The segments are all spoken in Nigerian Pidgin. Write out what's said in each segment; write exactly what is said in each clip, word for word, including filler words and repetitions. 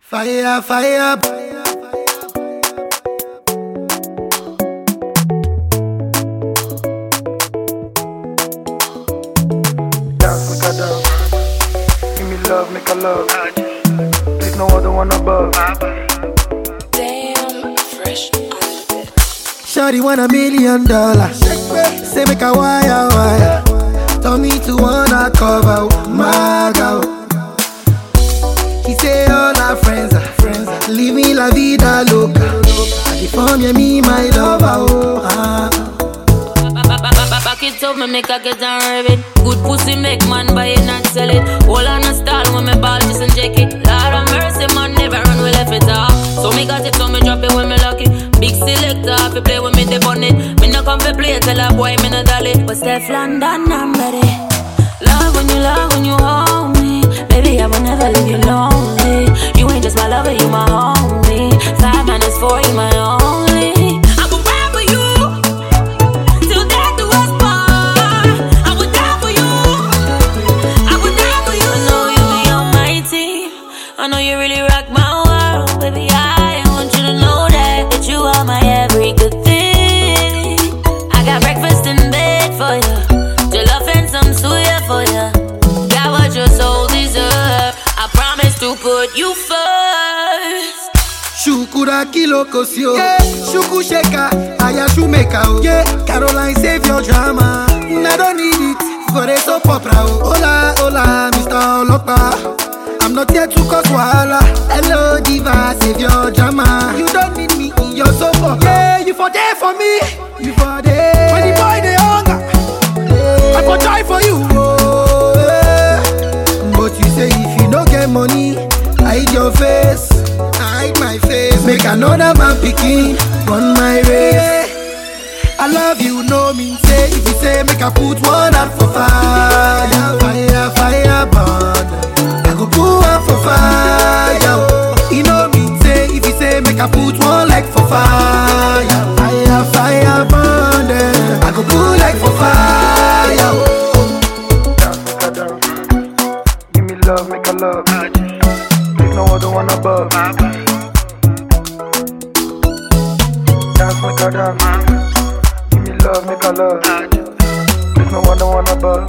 Fire, fire. Dance, make a dance. Give me love, make a love. There's no other one above. Damn, fresh on the bed. Shawty want a million dollars. Say make a wire, wire. Tell me to wanna cover my girl. He say all our friends are friends. Leave me la vida loca. I deform you, me my lover. Oh, ah. Back it up, me make a get and rev it. Good pussy make man buy it and sell it. All on a style when me ball just inject it. Lord of mercy, man never run, we left it off. So me got it, so me drop it when me lock it. Big selector, if you play with me, they bun it. Me no come for play, tell a boy me no dolly. But Steph London, I'm ready. Love when you love, when you hold me. Baby, I will never leave you lonely. You ain't just my lover, you my homie. Five minus four, you my only. I will ride for you till death do us part. I would die for you. I would die for you. I know you be on my team. I know you really rock my world, baby. I want you to know that that you are my every good thing. I got breakfast in bed for you. Jollof and some suya for you. Got what your soul deserves. I promise to put you first. Shukura kilo kosio, yeah. Shuku sheka, aya shumeka, oh. Yeah. Caroline save your drama. I don't need it for a soap opera. Oh. Hola, hola, Mister Olopa. I'm not here to cause wahala. Hello, diva, save your drama. You don't need me in your soap opera. Yeah, you for there for me. You for there. When the boy they hunger, yeah. I for try for you. Oh, yeah. But you say if you don't get money, hide your face. Hide my face. Make another man picking on my race. I love you, no mean say. If you say make I put one out for fire. Fire, fire, burn. I go put one for fire. You know mean say. If you say make I put one leg for fire. Fire, fire, burn. I go put leg for fire. Dance, make a dance. Give me love, make a love. There's no other one above. Dance, make a dance. Give me love, make a love. There's no other one above.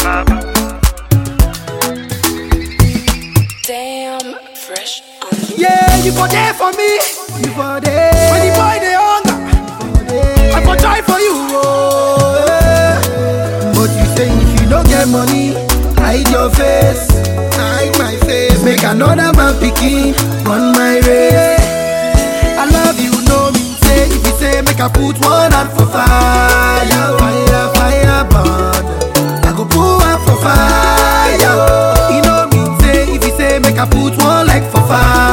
Damn, fresh on the bed. Yeah, you for there for me. You for there. When the boy they hunger, I for try for you. Oh, yeah. But you say if you don't get money, hide your face. Hide my face. Make another man picking on my race. I love you, no mean say. If you say make I put one out for fire. Fire, fire, burn. I go put one for fire. You know mean say. If you say make I put one leg for fire.